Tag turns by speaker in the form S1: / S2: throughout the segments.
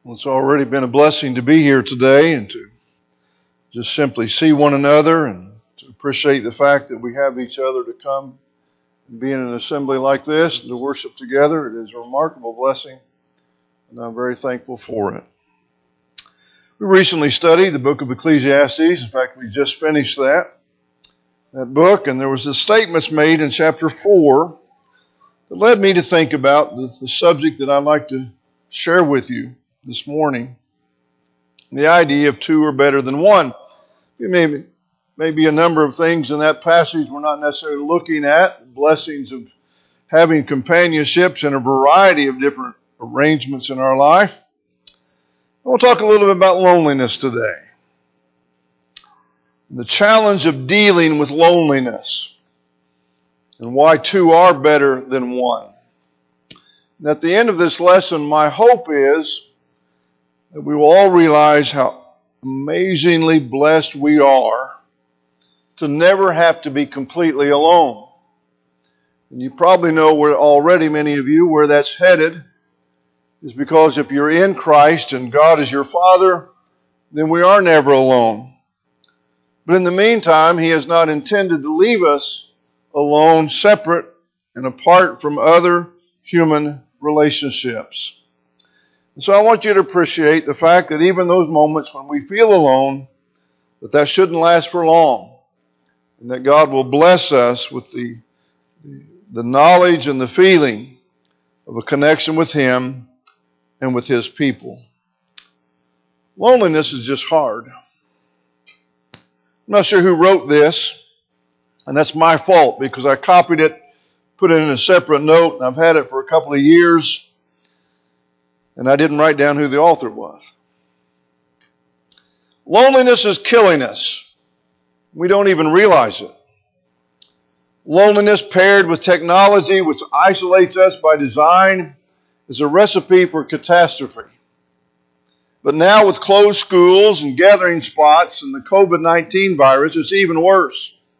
S1: Well, it's already been a blessing to be here today and to just simply see one another and to appreciate the fact that we have each other to come and be in an assembly like this and to worship together. It is a remarkable blessing, and I'm very thankful for it. We recently studied the book of Ecclesiastes. In fact, we just finished that book, and there was the statements made in chapter 4 that led me to think about the subject that I'd like to share with you this morning. The idea of two are better than one. Maybe a number of things in that passage we're not necessarily looking at. Blessings of having companionships in a variety of different arrangements in our life. We'll talk a little bit about loneliness today. The challenge of dealing with loneliness and why two are better than one. And at the end of this lesson, my hope is that we will all realize how amazingly blessed we are to never have to be completely alone. And you probably know already, many of you, where that's headed is because if you're in Christ and God is your Father, then we are never alone. But in the meantime, He has not intended to leave us alone, separate and apart from other human relationships. And so I want you to appreciate the fact that even those moments when we feel alone, that shouldn't last for long. And that God will bless us with the knowledge and the feeling of a connection with Him and with His people. Loneliness is just hard. I'm not sure who wrote this, and that's my fault because I copied it, put it in a separate note, and I've had it for a couple of years. And I didn't write down who the author was. Loneliness is killing us. We don't even realize it. Loneliness paired with technology, which isolates us by design, is a recipe for catastrophe. But now with closed schools and gathering spots and the COVID-19 virus, it's even worse.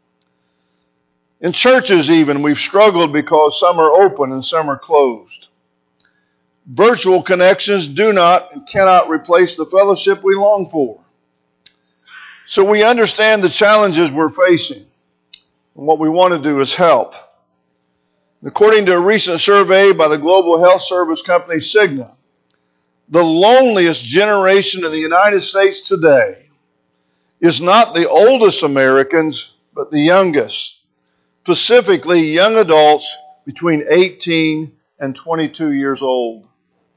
S1: In churches even, we've struggled because some are open and some are closed. Virtual connections do not and cannot replace the fellowship we long for. So we understand the challenges we're facing. And what we want to do is help. According to a recent survey by the global health service company Cigna, the loneliest generation in the United States today is not the oldest Americans, but the youngest. Specifically, young adults between 18 and 22 years old.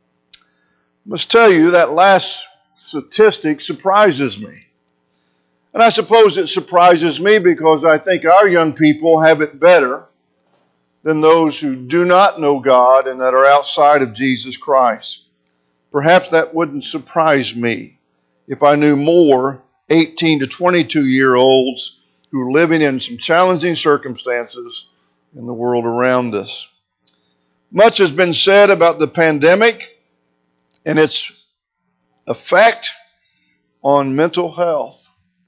S1: I must tell you that last statistic surprises me. And I suppose it surprises me because I think our young people have it better than those who do not know God and that are outside of Jesus Christ. Perhaps that wouldn't surprise me if I knew more 18 to 22-year-olds who are living in some challenging circumstances in the world around us. Much has been said about the pandemic and its effect on mental health.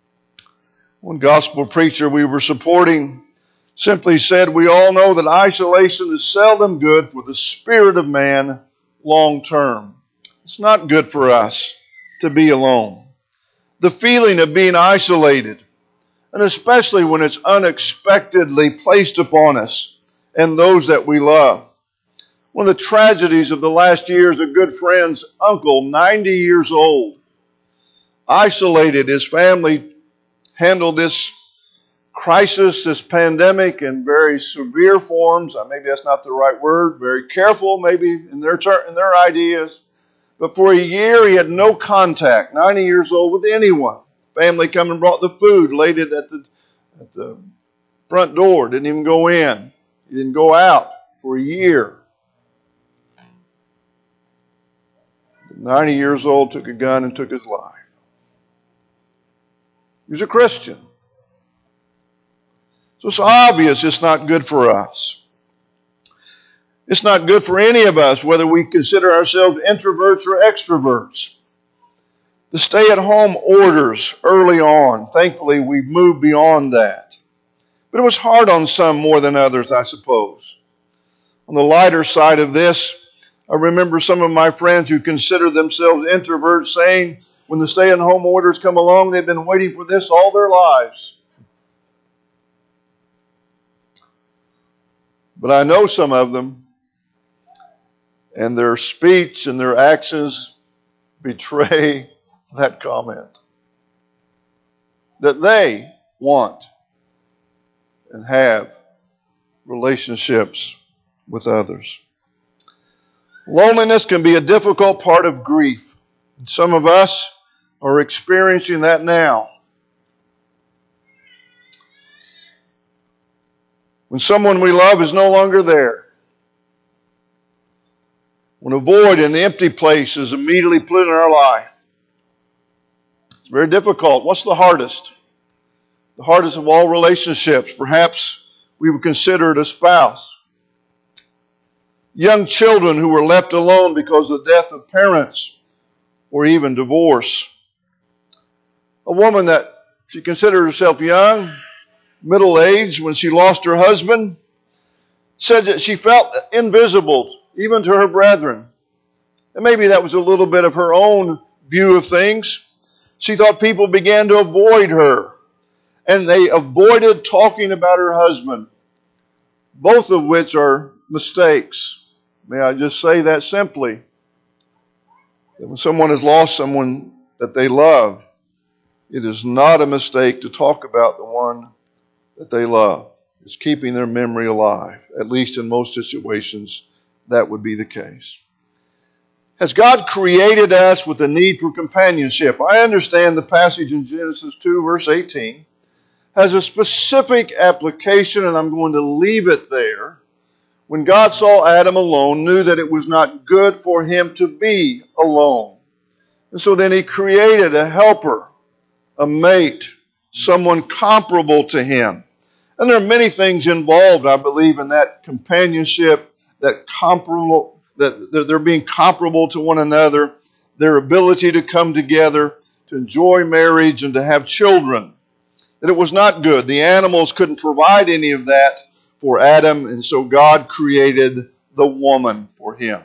S1: One gospel preacher we were supporting simply said, "We all know that isolation is seldom good for the spirit of man long term." It's not good for us to be alone. The feeling of being isolated, and especially when it's unexpectedly placed upon us and those that we love. One of the tragedies of the last year is a good friend's uncle, 90 years old, isolated. His family handled this crisis, this pandemic, in very severe forms. Maybe that's not the right word. Very careful, maybe, in their ideas. But for a year, he had no contact, 90 years old, with anyone. Family come and brought the food, laid it at the front door, didn't even go in. He didn't go out for a year. 90 years old, took a gun and took his life. He was a Christian. So it's obvious it's not good for us. It's not good for any of us, whether we consider ourselves introverts or extroverts. The stay-at-home orders early on, thankfully we've moved beyond that. But it was hard on some more than others, I suppose. On the lighter side of this, I remember some of my friends who consider themselves introverts saying when the stay-at-home orders come along, they've been waiting for this all their lives. But I know some of them, and their speech and their actions betray that comment. That they want and have relationships with others. Loneliness can be a difficult part of grief. Some of us are experiencing that now. When someone we love is no longer there. When a void and empty place is immediately put in our life. It's very difficult. What's the hardest? The hardest of all relationships. Perhaps we would consider it a spouse. Young children who were left alone because of the death of parents or even divorce. A woman that she considered herself young, middle-aged, when she lost her husband, said that she felt invisible even to her brethren. And maybe that was a little bit of her own view of things. She thought people began to avoid her, and they avoided talking about her husband, both of which are mistakes. May I just say that simply? That when someone has lost someone that they love, it is not a mistake to talk about the one that they love. It's keeping their memory alive. At least in most situations, that would be the case. Has God created us with a need for companionship? I understand the passage in Genesis 2, verse 18, has a specific application, and I'm going to leave it there. When God saw Adam alone, knew that it was not good for him to be alone. And so then he created a helper, a mate, someone comparable to him. And there are many things involved, I believe, in that companionship, that they're being comparable to one another, their ability to come together, to enjoy marriage, and to have children. That it was not good. The animals couldn't provide any of that for Adam, and so God created the woman for him.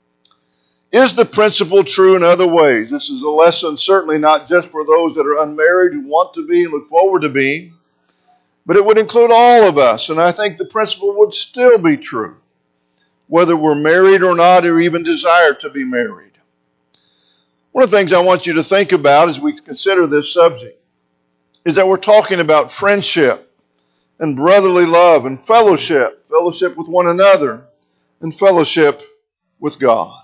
S1: Is the principle true in other ways? This is a lesson certainly not just for those that are unmarried who want to be and look forward to being, but it would include all of us, and I think the principle would still be true, whether we're married or not, or even desire to be married. One of the things I want you to think about as we consider this subject is that we're talking about friendship and brotherly love and fellowship with one another, and fellowship with God.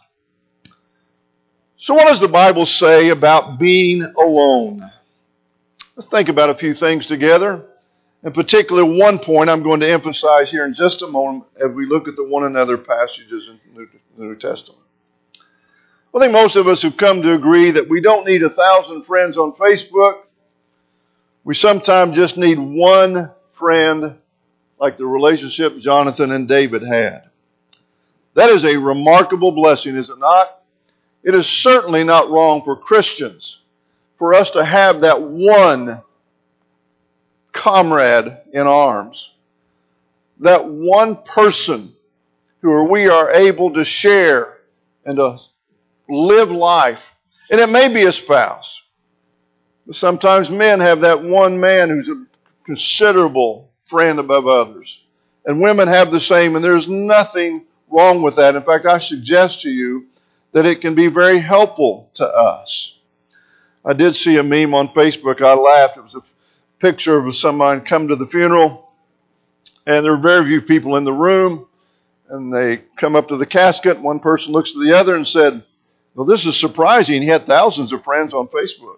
S1: So what does the Bible say about being alone? Let's think about a few things together. In particular, one point I'm going to emphasize here in just a moment as we look at the one another passages in the New Testament. I think most of us have come to agree that we don't need 1,000 friends on Facebook. We sometimes just need one friend, like the relationship Jonathan and David had. That is a remarkable blessing, is it not? It is certainly not wrong for Christians for us to have that one comrade in arms, that one person who we are able to share and to live life. And it may be a spouse. But sometimes men have that one man who's a considerable friend above others. And women have the same, and there's nothing wrong with that. In fact, I suggest to you that it can be very helpful to us. I did see a meme on Facebook. I laughed. It was a picture of someone come to the funeral, and there were very few people in the room, and they come up to the casket. One person looks to the other and said, "Well, this is surprising. He had thousands of friends on Facebook."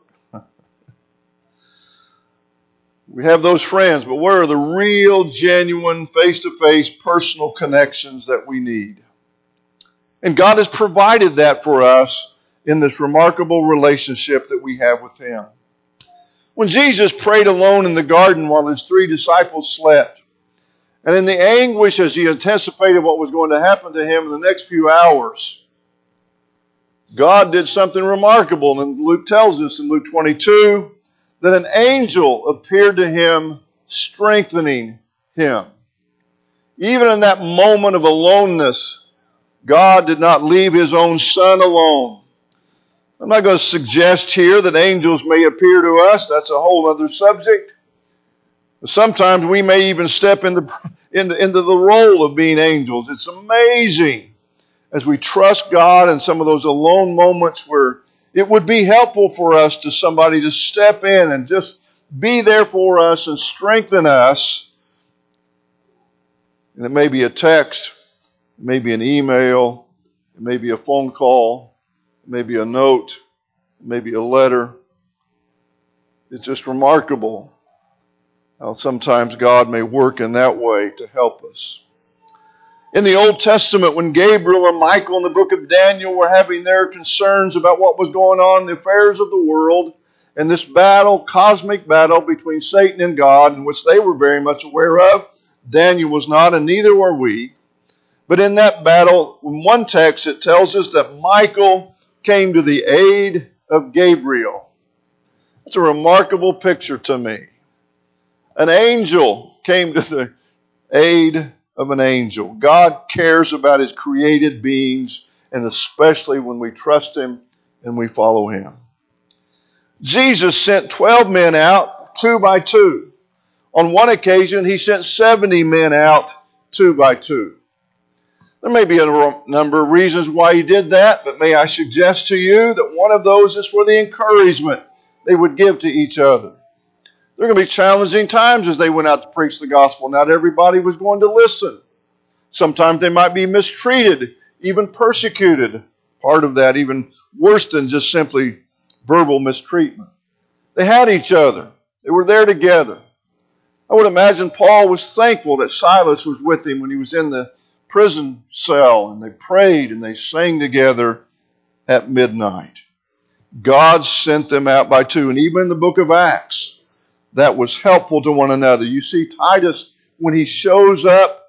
S1: We have those friends, but where are the real, genuine, face-to-face, personal connections that we need? And God has provided that for us in this remarkable relationship that we have with Him. When Jesus prayed alone in the garden while His 3 disciples slept, and in the anguish as He anticipated what was going to happen to Him in the next few hours, God did something remarkable. And Luke tells us in Luke 22 that an angel appeared to Him, strengthening Him. Even in that moment of aloneness, God did not leave His own Son alone. I'm not going to suggest here that angels may appear to us. That's a whole other subject. Sometimes we may even step into the role of being angels. It's amazing as we trust God in some of those alone moments where it would be helpful for us to somebody to step in and just be there for us and strengthen us. And it may be a text, it may be an email, it may be a phone call, it may be a note, it may be a letter. It's just remarkable how sometimes God may work in that way to help us. In the Old Testament, when Gabriel and Michael in the book of Daniel were having their concerns about what was going on in the affairs of the world, and this battle, cosmic battle between Satan and God, in which they were very much aware of, Daniel was not, and neither were we. But in that battle, in one text, it tells us that Michael came to the aid of Gabriel. That's a remarkable picture to me. An angel came to the aid of an angel. God cares about His created beings, and especially when we trust Him and we follow Him. Jesus sent 12 men out, 2 by 2. On one occasion, He sent 70 men out, 2 by 2. There may be a number of reasons why He did that, but may I suggest to you that one of those is for the encouragement they would give to each other. There are going to be challenging times as they went out to preach the gospel. Not everybody was going to listen. Sometimes they might be mistreated, even persecuted. Part of that, even worse than just simply verbal mistreatment. They had each other. They were there together. I would imagine Paul was thankful that Silas was with him when he was in the prison cell, and they prayed and they sang together at midnight. God sent them out by 2. And even in the book of Acts, that was helpful to one another. You see Titus, when he shows up,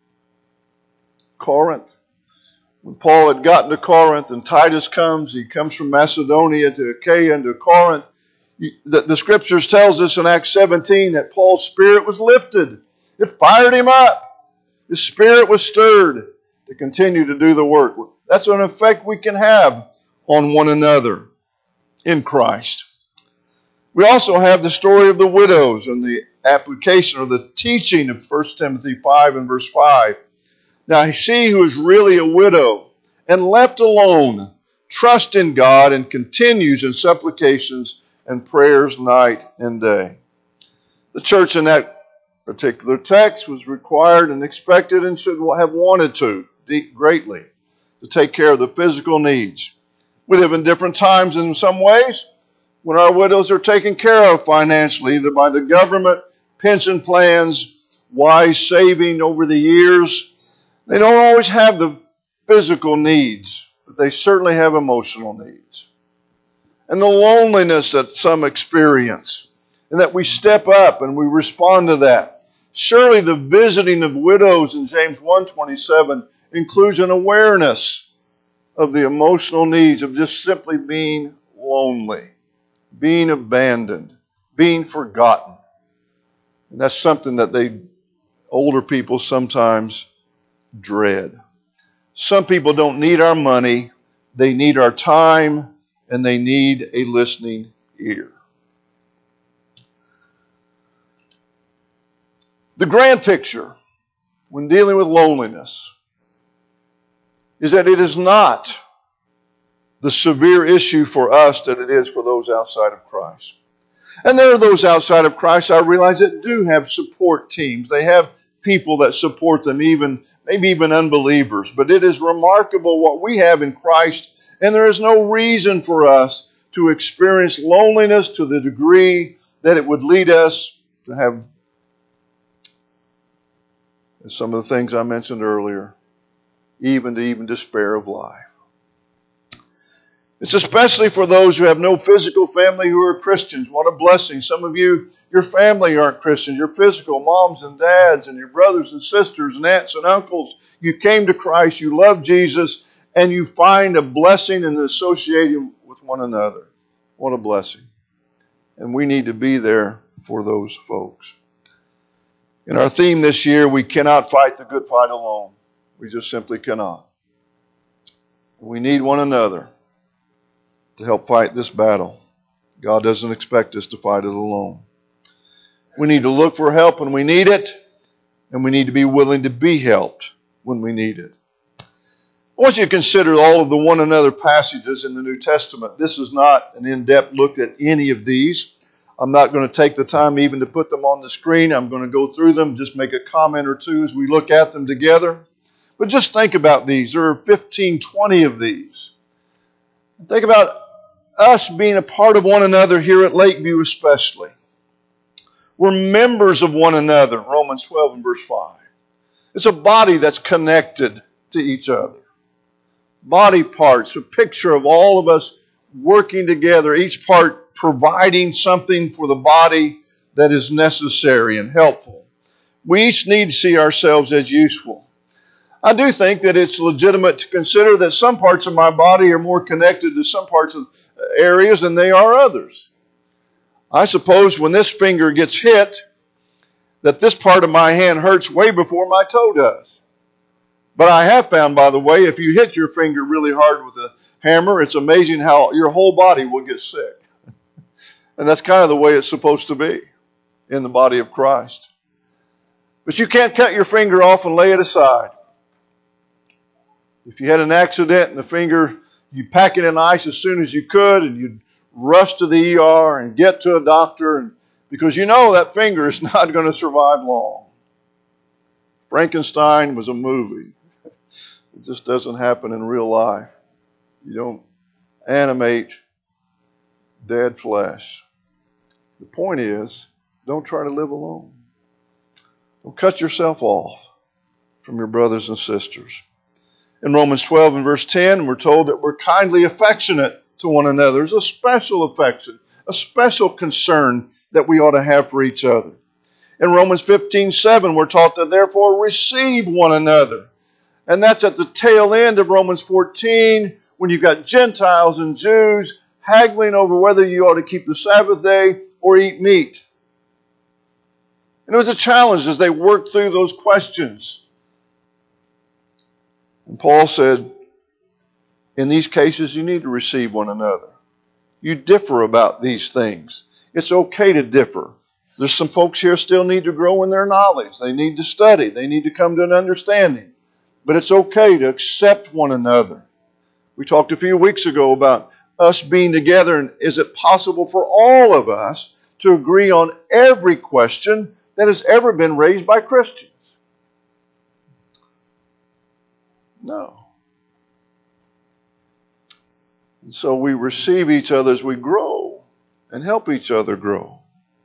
S1: Corinth, when Paul had gotten to Corinth and Titus comes, he comes from Macedonia to Achaia and to Corinth. The Scriptures tells us in Acts 17 that Paul's spirit was lifted. It fired him up. His spirit was stirred to continue to do the work. That's an effect we can have on one another in Christ. We also have the story of the widows and the application or the teaching of 1 Timothy 5 and verse 5. Now, she who is really a widow and left alone trusts in God and continues in supplications and prayers night and day. The church in that particular text was required and expected and should have wanted to greatly to take care of the physical needs. We live in different times in some ways when our widows are taken care of financially, either by the government, pension plans, wise saving over the years. They don't always have the physical needs, but they certainly have emotional needs. And the loneliness that some experience, and that we step up and we respond to that. Surely the visiting of widows in James 1:27 includes an awareness of the emotional needs of just simply being lonely, being abandoned, being forgotten. And that's something that older people sometimes dread. Some people don't need our money. They need our time, and they need a listening ear. The grand picture when dealing with loneliness is that it is not the severe issue for us that it is for those outside of Christ. And there are those outside of Christ, I realize, that do have support teams. They have people that support them, maybe even unbelievers. But it is remarkable what we have in Christ, and there is no reason for us to experience loneliness to the degree that it would lead us to have some of the things I mentioned earlier, even despair of life. It's especially for those who have no physical family who are Christians. What a blessing. Some of you, your family aren't Christians. Your physical moms and dads and your brothers and sisters and aunts and uncles. You came to Christ, you love Jesus, and you find a blessing in associating with one another. What a blessing. And we need to be there for those folks. In our theme this year, we cannot fight the good fight alone. We just simply cannot. We need one another to help fight this battle. God doesn't expect us to fight it alone. We need to look for help when we need it, and we need to be willing to be helped when we need it. I want you to consider all of the one another passages in the New Testament. This is not an in-depth look at any of these. I'm not going to take the time even to put them on the screen. I'm going to go through them, just make a comment or two as we look at them together. But just think about these. There are 15, 20 of these. Think about us being a part of one another here at Lakeview especially. We're members of one another, Romans 12 and verse 5. It's a body that's connected to each other. Body parts, a picture of all of us working together, each part providing something for the body that is necessary and helpful. We each need to see ourselves as useful. I do think that it's legitimate to consider that some parts of my body are more connected to some parts of areas than they are others. I suppose when this finger gets hit, that this part of my hand hurts way before my toe does. But I have found, by the way, if you hit your finger really hard with a hammer, it's amazing how your whole body will get sick. And that's kind of the way it's supposed to be in the body of Christ. But you can't cut your finger off and lay it aside. If you had an accident and the finger, you pack it in ice as soon as you could, and you'd rush to the ER and get to a doctor, because you know that finger is not going to survive long. Frankenstein was a movie. It just doesn't happen in real life. You don't animate dead flesh. The point is, don't try to live alone. Don't cut yourself off from your brothers and sisters. In Romans 12 and verse 10, we're told that we're kindly affectionate to one another. There's a special affection, a special concern that we ought to have for each other. In Romans 15:7, we're taught to therefore receive one another. And that's at the tail end of Romans 14, when you've got Gentiles and Jews haggling over whether you ought to keep the Sabbath day or eat meat. And it was a challenge as they worked through those questions. And Paul said, in these cases, you need to receive one another. You differ about these things. It's okay to differ. There's some folks here still need to grow in their knowledge. They need to study. They need to come to an understanding. But it's okay to accept one another. We talked a few weeks ago about us being together, and is it possible for all of us to agree on every question that has ever been raised by Christians? No. And so we receive each other as we grow and help each other grow.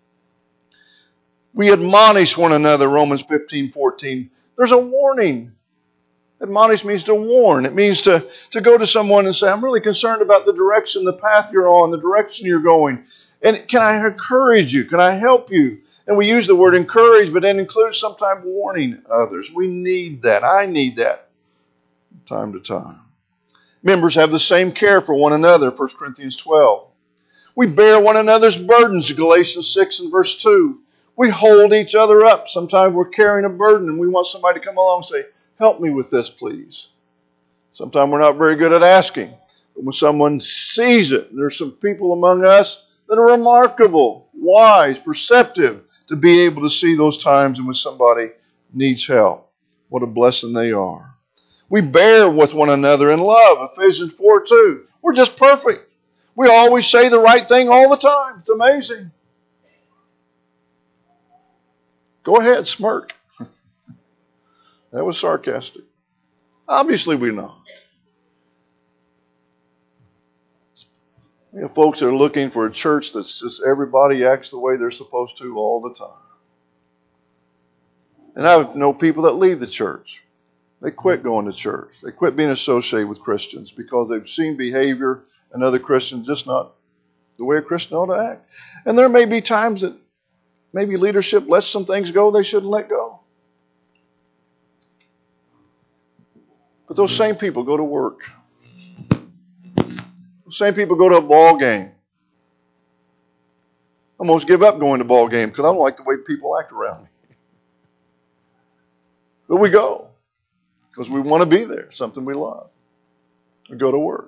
S1: We admonish one another, Romans 15:14. There's a warning. Admonish means to warn. It means to go to someone and say, I'm really concerned about the direction, the path you're on, the direction you're going. And can I encourage you? Can I help you? And we use the word encourage, but that includes sometimes warning others. We need that. I need that from time to time. Members have the same care for one another, 1 Corinthians 12. We bear one another's burdens, Galatians 6 and verse 2. We hold each other up. Sometimes we're carrying a burden and we want somebody to come along and say, help me with this, please. Sometimes we're not very good at asking. But when someone sees it, there's some people among us that are remarkable, wise, perceptive, to be able to see those times in which somebody needs help. What a blessing they are. We bear with one another in love, Ephesians 4:2. We're just perfect. We always say the right thing all the time. It's amazing. Go ahead, smirk. That was sarcastic. Obviously we're not. We have folks that are looking for a church that's just everybody acts the way they're supposed to all the time. And I know people that leave the church. They quit going to church. They quit being associated with Christians because they've seen behavior and other Christians just not the way a Christian ought to act. And there may be times that maybe leadership lets some things go they shouldn't let go. But those same people go to work. Those same people go to a ball game. I almost give up going to ball games because I don't like the way people act around me. But we go because we want to be there, something we love. or go to work.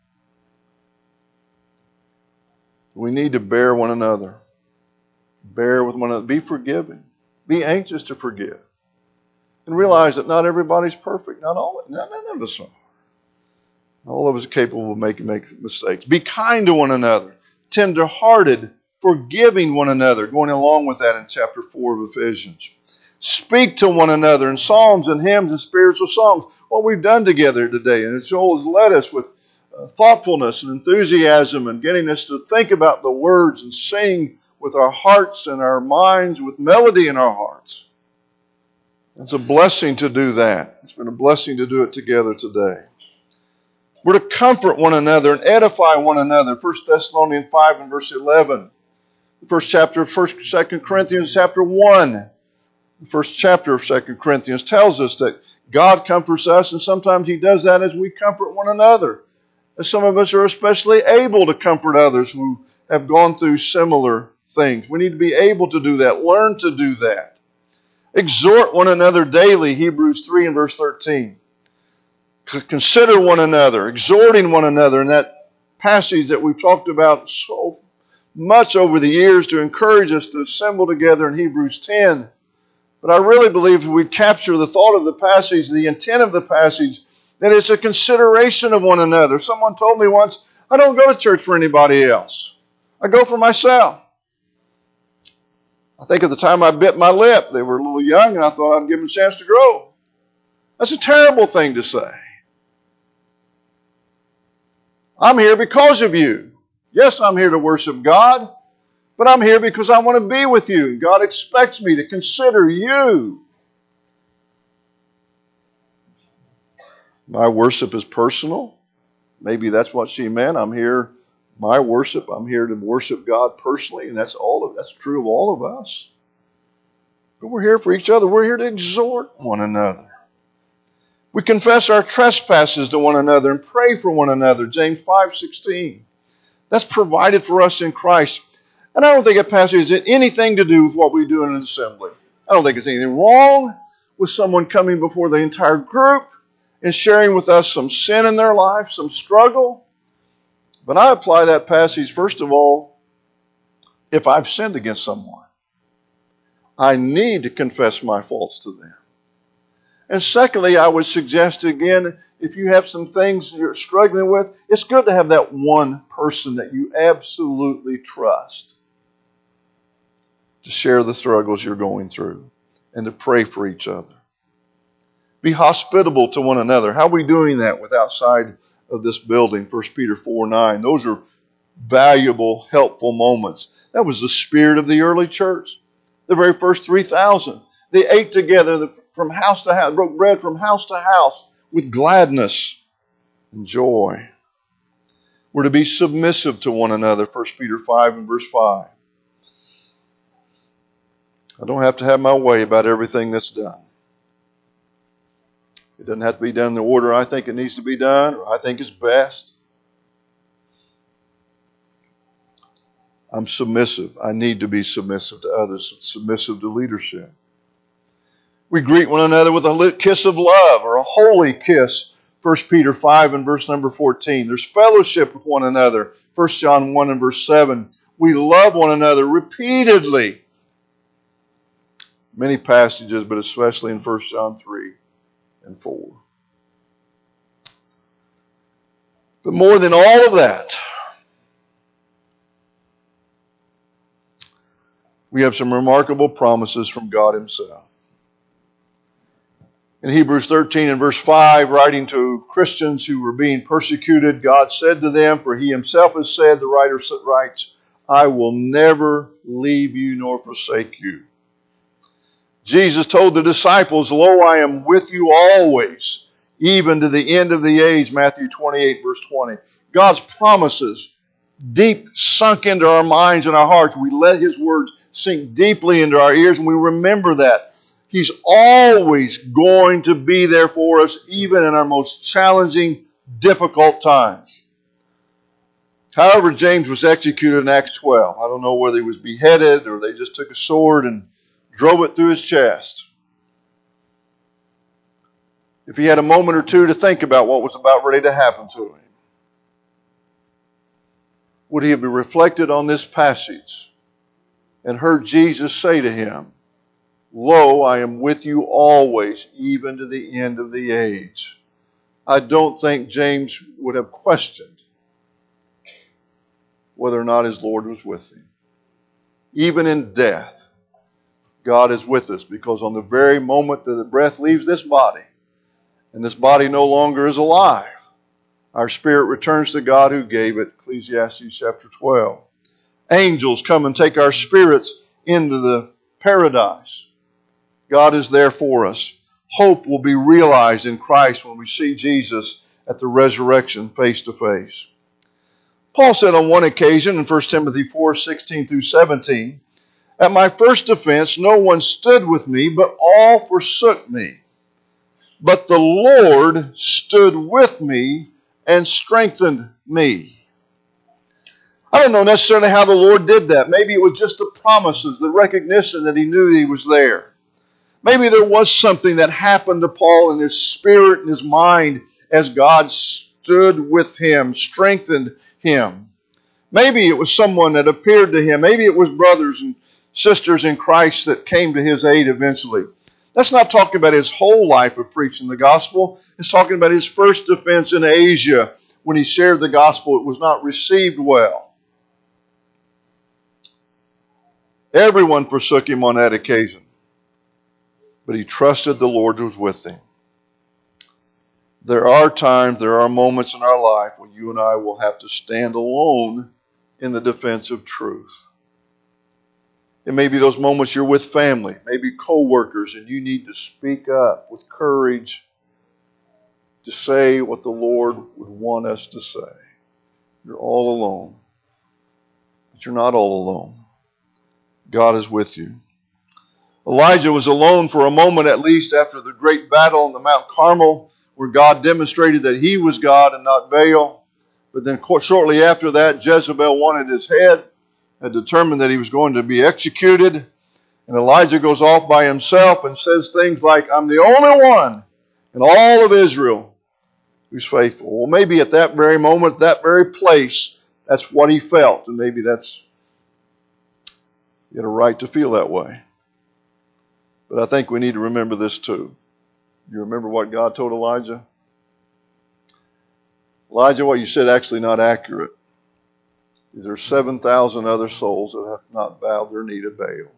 S1: We need to bear one another. Bear with one another. Be forgiving. Be anxious to forgive. And realize that not everybody's perfect. None of us are. All of us are capable of making mistakes. Be kind to one another. Tender-hearted. Forgiving one another. Going along with that in chapter 4 of Ephesians. Speak to one another in psalms and hymns and spiritual songs. What we've done together today. And Joel has led us with thoughtfulness and enthusiasm and getting us to think about the words and sing with our hearts and our minds, with melody in our hearts. It's a blessing to do that. It's been a blessing to do it together today. We're to comfort one another and edify one another. 1 Thessalonians 5 and verse 11. The first chapter of 2 Corinthians chapter 1. The first chapter of 2 Corinthians tells us that God comforts us, and sometimes He does that as we comfort one another. And some of us are especially able to comfort others who have gone through similar things. We need to be able to do that. Learn to do that. Exhort one another daily, Hebrews 3 and verse 13. Consider one another, exhorting one another in that passage that we've talked about so much over the years to encourage us to assemble together in Hebrews 10. But I really believe if we capture the thought of the passage, the intent of the passage, that it's a consideration of one another. Someone told me once, I don't go to church for anybody else. I go for myself. I think at the time I bit my lip, they were a little young, and I thought I'd give them a chance to grow. That's a terrible thing to say. I'm here because of you. Yes, I'm here to worship God, but I'm here because I want to be with you. God expects me to consider you. My worship is personal. Maybe that's what she meant. I'm here, my worship, I'm here to worship God personally, and that's true of all of us. But we're here for each other. We're here to exhort one another. We confess our trespasses to one another and pray for one another. James 5:16. That's provided for us in Christ. And I don't think that passage has anything to do with what we do in an assembly. I don't think there's anything wrong with someone coming before the entire group and sharing with us some sin in their life, some struggle. But I apply that passage, first of all, if I've sinned against someone. I need to confess my faults to them. And secondly, I would suggest again, if you have some things you're struggling with, it's good to have that one person that you absolutely trust to share the struggles you're going through and to pray for each other. Be hospitable to one another. How are we doing that with outside of this building? 1 Peter 4:9. Those are valuable, helpful moments. That was the spirit of the early church. The very first 3,000. They ate together from house to house, broke bread from house to house with gladness and joy. We're to be submissive to one another. 1 Peter 5 and verse 5. I don't have to have my way about everything that's done. It doesn't have to be done in the order I think it needs to be done or I think is best. I'm submissive. I need to be submissive to others, submissive to leadership. We greet one another with a kiss of love or a holy kiss. 1 Peter 5 and verse number 14. There's fellowship with one another. 1 John 1 and verse 7. We love one another repeatedly. Many passages, but especially in 1 John 3 and 4. But more than all of that, we have some remarkable promises from God Himself. In Hebrews 13 and verse 5, writing to Christians who were being persecuted, God said to them, for He Himself has said, the writer writes, I will never leave you nor forsake you. Jesus told the disciples, lo, I am with you always, even to the end of the age, Matthew 28 verse 20. God's promises, deep sunk into our minds and our hearts. We let His words sink deeply into our ears, and we remember that. He's always going to be there for us, even in our most challenging, difficult times. However, James was executed in Acts 12. I don't know whether he was beheaded or they just took a sword and drove it through his chest. if he had a moment or two to think about what was about ready to happen to him, would he have reflected on this passage and heard Jesus say to him, "Lo, I am with you always, even to the end of the age"? I don't think James would have questioned whether or not his Lord was with him. Even in death, God is with us, because on the very moment that the breath leaves this body, and this body no longer is alive, our spirit returns to God who gave it. Ecclesiastes chapter 12. Angels come and take our spirits into the paradise. God is there for us. Hope will be realized in Christ when we see Jesus at the resurrection face to face. Paul said on one occasion in 1 Timothy 4:16 through 17, "At my first defense no one stood with me, but all forsook me. But the Lord stood with me and strengthened me." I don't know necessarily how the Lord did that. Maybe it was just the promises, the recognition that he knew he was there. Maybe there was something that happened to Paul in his spirit and his mind as God stood with him, strengthened him. Maybe it was someone that appeared to him. Maybe it was brothers and sisters in Christ that came to his aid eventually. That's not talking about his whole life of preaching the gospel. It's talking about his first defense in Asia. When he shared the gospel, it was not received well. Everyone forsook him on that occasion, but he trusted the Lord who was with him. There are times, there are moments in our life when you and I will have to stand alone in the defense of truth. It may be those moments you're with family, maybe co-workers, and you need to speak up with courage to say what the Lord would want us to say. You're all alone, but you're not all alone. God is with you. Elijah was alone for a moment at least after the great battle on the Mount Carmel, where God demonstrated that he was God and not Baal. But then shortly after that, Jezebel wanted his head, had determined that he was going to be executed. And Elijah goes off by himself and says things like, "I'm the only one in all of Israel who's faithful." Well, maybe at that very moment, that very place, that's what he felt. And maybe you had a right to feel that way. But I think we need to remember this too. You remember what God told Elijah? "Elijah, what you said actually not accurate. There are 7,000 other souls that have not bowed their knee to Baal."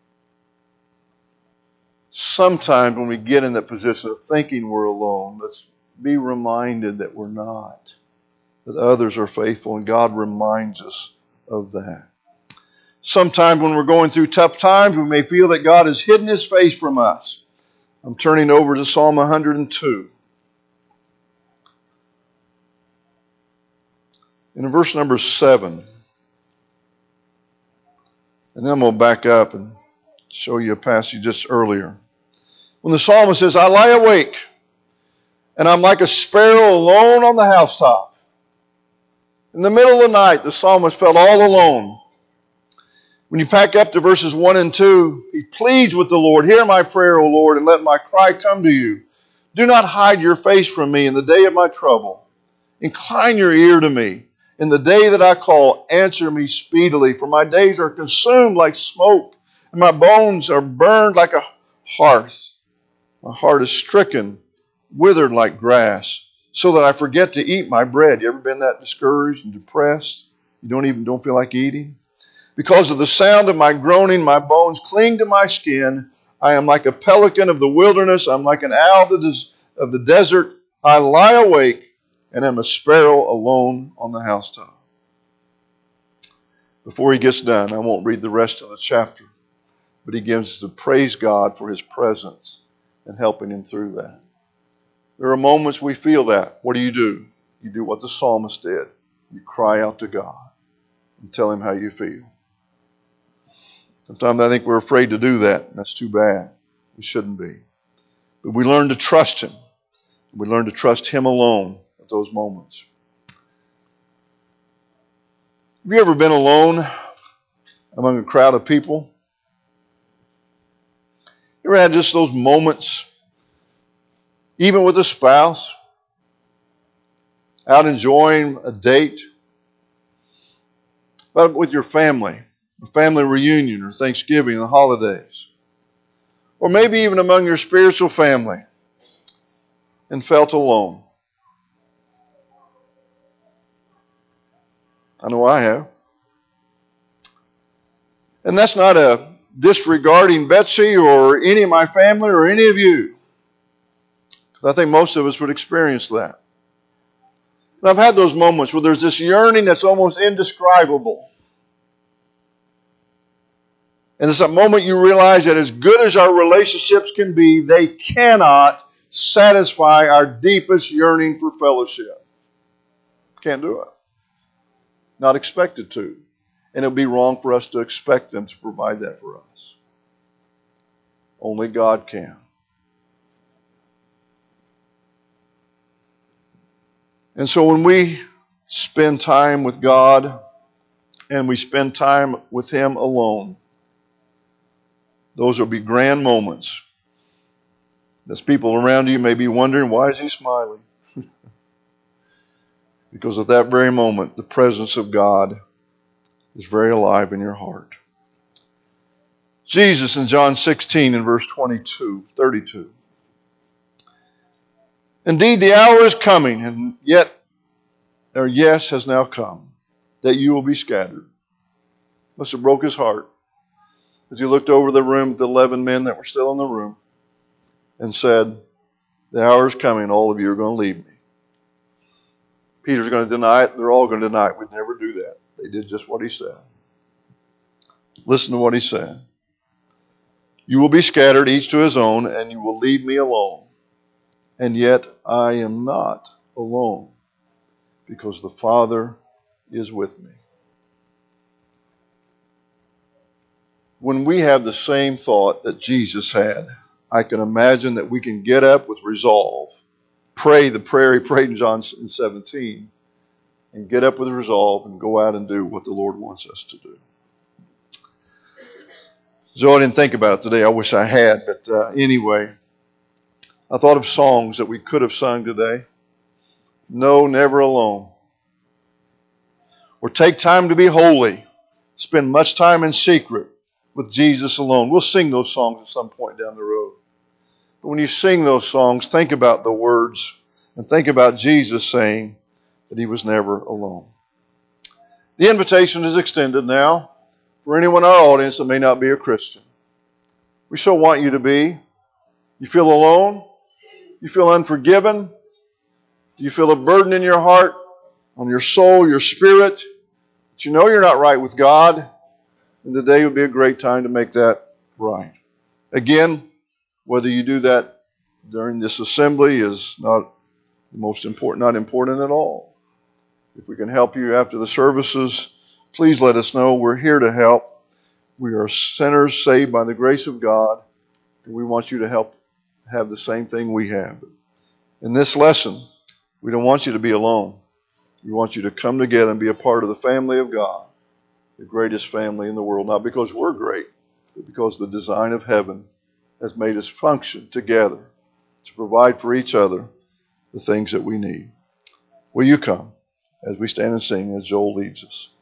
S1: Sometimes when we get in that position of thinking we're alone, let's be reminded that we're not. That others are faithful, and God reminds us of that. Sometimes when we're going through tough times, we may feel that God has hidden his face from us. I'm turning over to Psalm 102. In verse number 7. And then I'm going to back up and show you a passage just earlier. When the psalmist says, "I lie awake, and I'm like a sparrow alone on the housetop." In the middle of the night, the psalmist felt all alone. When you pack up to verses 1 and 2, he pleads with the Lord, "Hear my prayer, O Lord, and let my cry come to you. Do not hide your face from me in the day of my trouble. Incline your ear to me. In the day that I call, answer me speedily. For my days are consumed like smoke, and my bones are burned like a hearth. My heart is stricken, withered like grass, so that I forget to eat my bread." You ever been that discouraged and depressed? You don't feel like eating? "Because of the sound of my groaning, my bones cling to my skin. I am like a pelican of the wilderness. I'm like an owl of the desert. I lie awake and am a sparrow alone on the housetop." Before he gets done, I won't read the rest of the chapter, but he gives to praise God for his presence and helping him through that. There are moments we feel that. What do? You do what the psalmist did. You cry out to God and tell him how you feel. Sometimes I think we're afraid to do that. That's too bad. We shouldn't be. But we learn to trust him. We learn to trust him alone at those moments. Have you ever been alone among a crowd of people? You ever had just those moments even with a spouse, out enjoying a date, but with your family, a family reunion or Thanksgiving and the holidays, or maybe even among your spiritual family, and felt alone. I know I have. And that's not a disregarding Betsy or any of my family or any of you. I think most of us would experience that. And I've had those moments where there's this yearning that's almost indescribable. And it's that moment you realize that as good as our relationships can be, they cannot satisfy our deepest yearning for fellowship. Can't do it. Not expected to. And it would be wrong for us to expect them to provide that for us. Only God can. And so when we spend time with God and we spend time with Him alone, those will be grand moments. As people around you may be wondering, why is he smiling? Because at that very moment, the presence of God is very alive in your heart. Jesus in John 16 and verse 32. Indeed, the hour is coming, and yet, yes, has now come, that you will be scattered. Must have broke his heart as he looked over the room at the 11 men that were still in the room and said, the hour is coming, all of you are going to leave me. Peter's going to deny it. They're all going to deny it. We'd never do that. They did just what he said. Listen to what he said. You will be scattered, each to his own, and you will leave me alone. And yet I am not alone, because the Father is with me. When we have the same thought that Jesus had, I can imagine that we can get up with resolve, pray the prayer he prayed in John 17, and get up with resolve and go out and do what the Lord wants us to do. So I didn't think about it today. I wish I had. But anyway, I thought of songs that we could have sung today. No, never alone. Or take time to be holy. Spend much time in secret with Jesus alone. We'll sing those songs at some point down the road. But when you sing those songs, think about the words and think about Jesus saying that he was never alone. The invitation is extended now for anyone in our audience that may not be a Christian. We so want you to be. You feel alone? You feel unforgiven? Do you feel a burden in your heart, on your soul, your spirit? But you know you're not right with God, and today would be a great time to make that right. Again, whether you do that during this assembly is not important at all. If we can help you after the services, please let us know. We're here to help. We are sinners saved by the grace of God, and we want you to help have the same thing we have. In this lesson, we don't want you to be alone. We want you to come together and be a part of the family of God, the greatest family in the world, not because we're great, but because the design of heaven has made us function together to provide for each other the things that we need. Will you come as we stand and sing as Joel leads us?